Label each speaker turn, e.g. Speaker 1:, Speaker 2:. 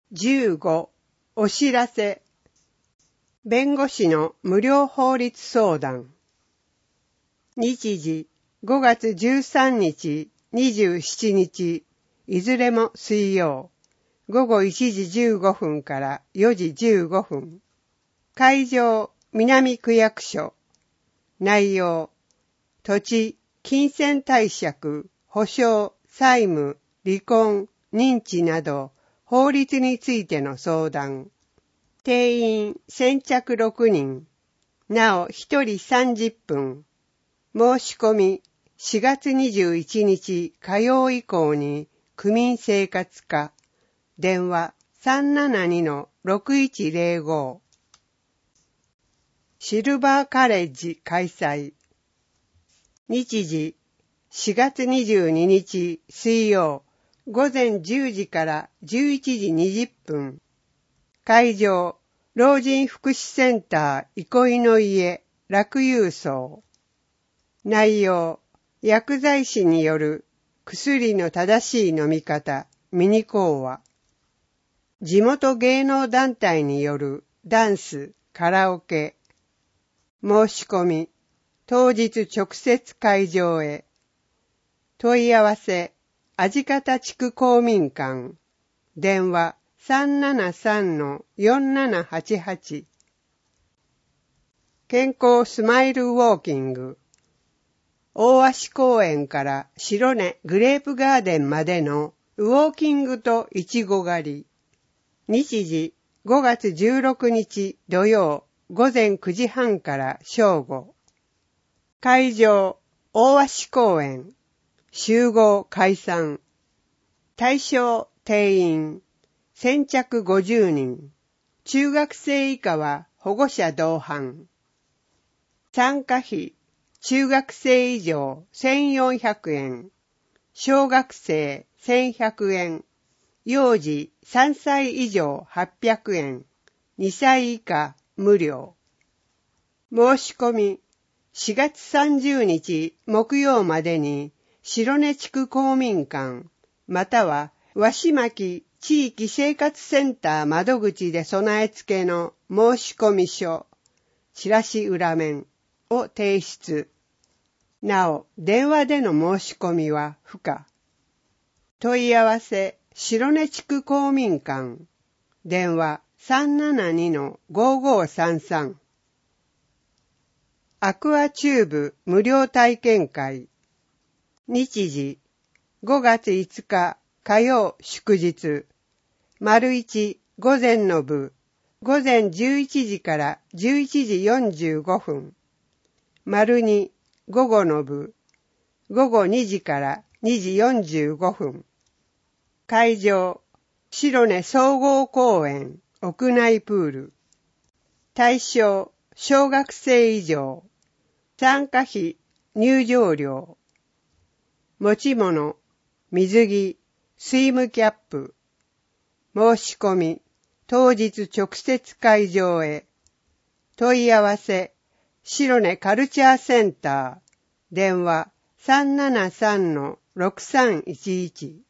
Speaker 1: 15お知らせ。弁護士の無料法律相談。日時5月13日、27日、いずれも水曜、午後1時15分から4時15分。会場、南区役所。内容、土地、金銭貸借、保証、債務、離婚、認知など、法律についての相談。定員先着6人。なお1人30分。申し込み4月21日火曜以降に区民生活課。電話 372-6105。シルバーカレッジ開催。日時4月22日水曜午前10時から11時20分。会場、老人福祉センター憩いの家楽友荘。内容、薬剤師による薬の正しい飲み方ミニ講話。地元芸能団体によるダンス、カラオケ。申し込み、当日直接会場へ。問い合わせ、味方地区公民館。電話 373-4788。健康スマイルウォーキング。大芦公園から白根グレープガーデンまでのウォーキングといちご狩り。日時5月16日土曜午前9時半から正午。会場、大芦公園。集合解散。対象定員先着50人。中学生以下は保護者同伴。参加費中学生以上1400円。小学生1100円。幼児3歳以上800円。2歳以下無料。申し込み4月30日木曜までに白根地区公民館または和島木地域生活センター窓口で備え付けの申し込み書、チラシ裏面を提出。なお、電話での申し込みは不可。問い合わせ、白根地区公民館。電話 372-5533。アクアチューブ無料体験会。日時5月5日火曜祝日。丸1午前の部。午前11時から11時45分。丸2午後の部。午後2時から2時45分。会場、白根総合公園屋内プール。対象、小学生以上。参加費、入場料。持ち物、水着、スイムキャップ。申し込み、当日直接会場へ。問い合わせ、白根カルチャーセンター。電話 373-6311。